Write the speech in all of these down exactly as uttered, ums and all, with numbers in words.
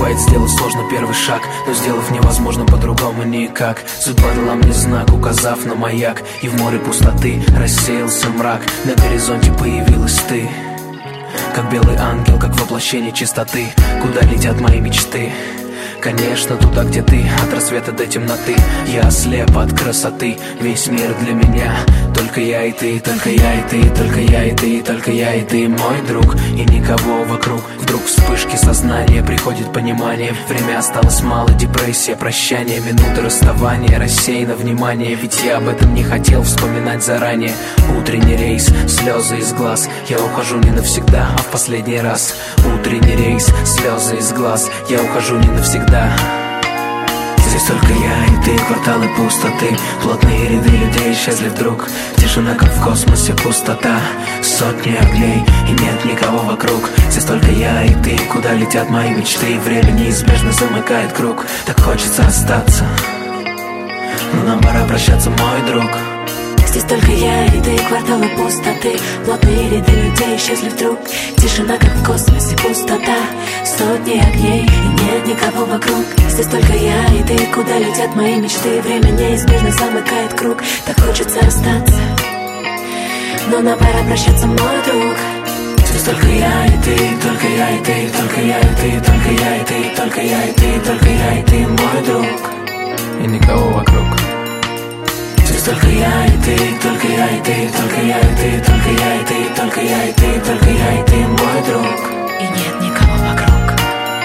Бывает, сделать сложно первый шаг, но сделав невозможно по-другому никак. Судьба дала мне знак, указав на маяк, и в море пустоты рассеялся мрак. На горизонте появилась ты, как белый ангел, как воплощение чистоты. Куда летят мои мечты? Конечно, туда, где ты, от рассвета до темноты. Я ослеп от красоты, весь мир для меня. Только я и ты, только я и ты, только я и ты, только я и ты, мой друг. И никого вокруг. Вдруг вспышки сознания, приходит понимание. Время осталось мало, депрессия, прощание, минуты расставания, рассеяно внимание. Ведь я об этом не хотел вспоминать заранее. Утренний рейс, слезы из глаз. Я ухожу не навсегда, а в последний раз. Утренний рейс, слезы из глаз. Я ухожу не навсегда. Здесь только я и ты, кварталы пустоты. Плотные ряды людей исчезли вдруг. Тишина, как в космосе, пустота. Сотни огней, и нет никого вокруг. Здесь только я и ты, куда летят мои мечты. Время неизбежно замыкает круг. Так хочется остаться, но нам пора прощаться, мой друг. Здесь только я и ты, кварталы пустоты. Плотные ряды людей исчезли вдруг. Тишина, как в космосе, пустота. Сотни огней, и нет никого вокруг. Здесь только я и ты, куда летят мои мечты. Время неизбежно замыкает круг. Так хочется расстаться, но нам пора прощаться, мой друг. Здесь только я и ты, только я и ты, только я и ты, только я и ты, только я и ты, только я и ты, мой друг. И никого вокруг. Здесь только я и ты, только я и ты, только я и ты, только я и ты, только я и ты, только я и ты, мой друг. И нет никого вокруг.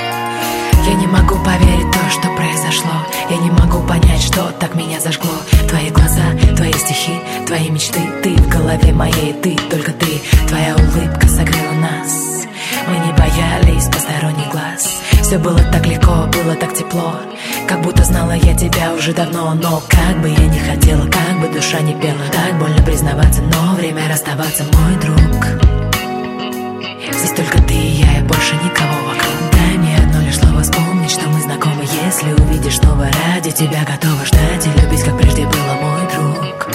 Я не могу поверить в то, что произошло. Я не могу понять, что так меня зажгло. Твои глаза, твои стихи, твои мечты. Ты в голове моей, ты, только ты. Твоя улыбка согрела нас. Мы не боялись посторонних глаз. Все было так легко, было так тепло. Как будто знала я тебя уже давно. Но как бы я не хотела, как бы душа не пела. Так больно признаваться, но время расставаться, мой друг. Здесь только ты и я, и больше никого вокруг. Дай мне одно лишь слово вспомнить, что мы знакомы. Если увидишь снова, ради тебя готова ждать и любить, как прежде было, мой друг.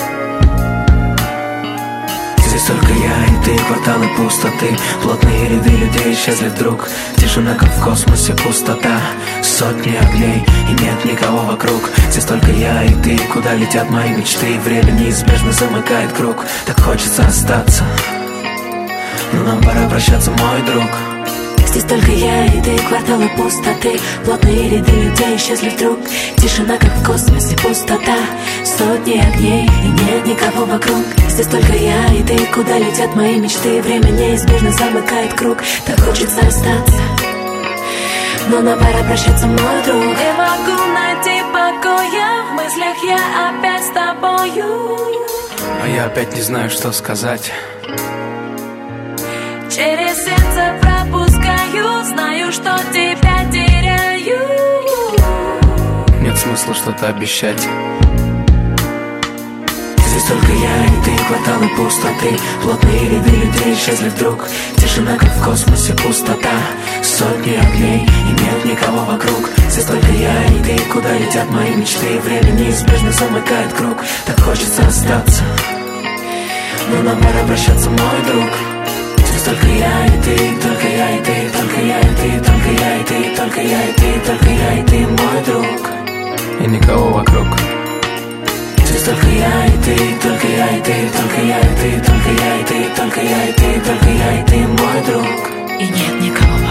Здесь только я и ты, кварталы пустоты. Плотные ряды людей исчезли вдруг. Тишина, как в космосе, пустота. Сотни огней, и нет никого вокруг. Здесь только я и ты, куда летят мои мечты. Время неизбежно замыкает круг. Так хочется остаться, но нам пора прощаться, мой друг. Здесь только я и ты, кварталы пустоты. Плотные ряды людей исчезли вдруг. Тишина, как в космосе, пустота. Сотни огней, и нет никого вокруг. Здесь только я и ты, куда летят мои мечты. Время неизбежно замыкает круг. Так хочется остаться, но нам пора прощаться, мой друг. Не могу найти покоя, в мыслях я опять с тобою. А я опять не знаю, что сказать. Через сердце пропускаю, знаю, что тебя теряю. Нет смысла что-то обещать. Здесь только я и ты, кварталы пустоты. Плотные ряды людей исчезли вдруг. Тишина, как в космосе, пустота. Сотни огней, и нет никого вокруг. Здесь только я и ты, куда летят мои мечты. Время неизбежно замыкает круг. Так хочется остаться, но нам пора прощаться, мой друг. Здесь только я и ты, только я и ты, только я и ты, только я и ты, только я и ты, только я и ты, мой друг. И никого вокруг. Здесь только я и ты, только я и ты, только я и ты, только я и ты, только я и ты, только я и ты, мой друг. И нет никого